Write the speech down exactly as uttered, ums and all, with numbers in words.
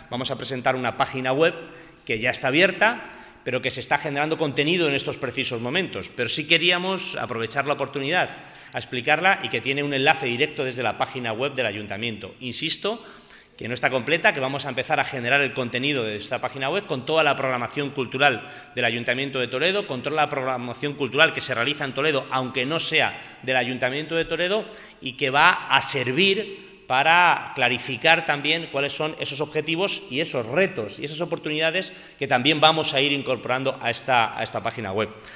vamos a presentar una página web que ya está abierta, pero que se está generando contenido en estos precisos momentos. Pero sí queríamos aprovechar la oportunidad a explicarla y que tiene un enlace directo desde la página web del Ayuntamiento. Insisto, que no está completa, que vamos a empezar a generar el contenido de esta página web con toda la programación cultural del Ayuntamiento de Toledo, con toda la programación cultural que se realiza en Toledo, aunque no sea del Ayuntamiento de Toledo, y que va a servir para clarificar también cuáles son esos objetivos y esos retos y esas oportunidades que también vamos a ir incorporando a esta, a esta página web.